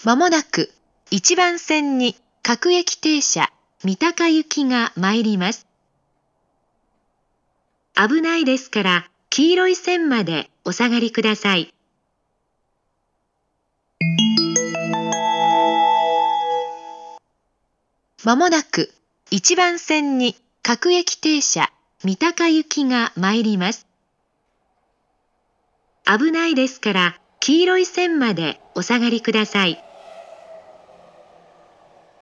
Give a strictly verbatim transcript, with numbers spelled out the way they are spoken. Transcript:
まもなくいちばん線に各駅停車三鷹行きが参ります。危ないですから黄色い線までお下がりください。まもなくいちばん線に各駅停車三鷹行きが参ります。危ないですから黄色い線までお下がりください。